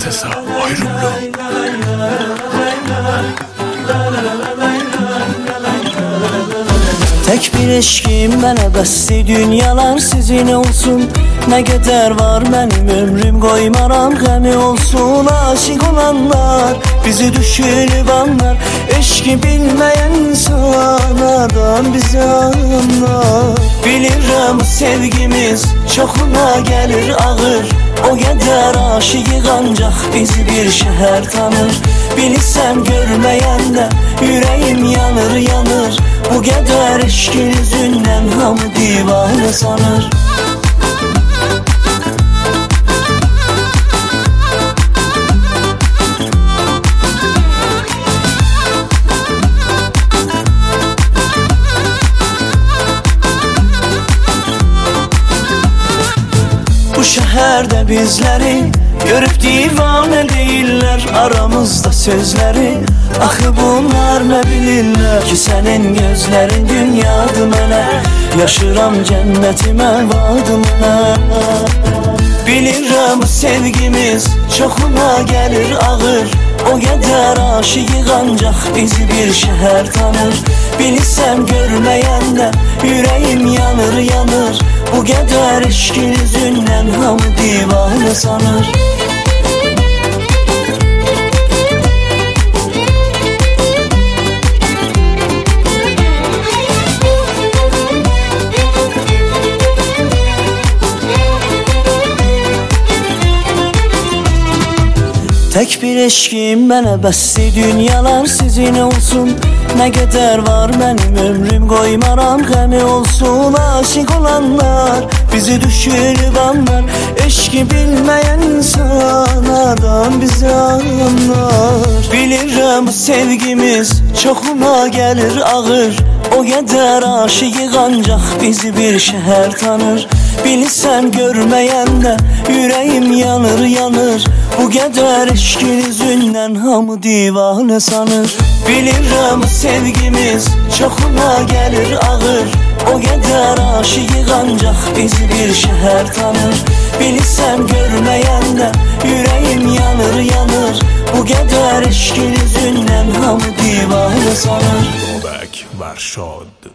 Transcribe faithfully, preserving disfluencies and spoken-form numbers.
Sənətəsə ayrımlıq. Tek bir eşkim mənə bəssi, dünyalar sizin olsun. Nə qədər var mənim ömrüm, qoymaram qəmi olsun. Aşıq olanlar bizi düşünüb anlar, eşki bilməyən insanlardan bizi anlar. Bilirəm sevgimiz çoxuna gəlir ağır, o qədər aşığıq ancaq bizi bir şəhər tanır. Bilirsən görməyəndə ürəyim yanır yanır, bu qədər eşkin üzündən hamı divanə sanır. Bu şəhərdə bizləri görüb divanə deyirlər, aramızda sözləri axı bunlar nə bilirlər ki, sənin gözlərin dünyadır mənə, yaşıram cənnətimə vadı mənə. Bilirəm sevgimiz çoxuna gəlir ağır, o qədər aşığıq ancaq bizi bir şəhər tanır. Bilirsən görməyəndə ürəyim yanır yanır, bu qədər eşkin üzündən hamı divanə sanır. Tek bir eşkim mənə bəssi, dünyalar sizin olsun. Nə qədər var mənim ömrüm, qoymaram qəmi olsun. Aşıq olanlar bizi düşünüb anlar, eşki bilməyən insanlardan bizi anlar. Bilirəm sevgimiz çoxuna gəlir ağır, o qədər aşığıq ancaq bizi bir şəhər tanır. Bilirsən görməyəndə ürəyim yanır yanır, bu qədər eşkin üzündən hamı divanə sanır. Bilirəm sevgimiz çoxuna gəlir ağır, o qədər aşığıq ancaq bizi bir şəhər tanır. Bilirsən görməyəndə ürəyim yanır yanır, bu qədər eşkin üzündən hamı divanə sanır. Bobek Varşad.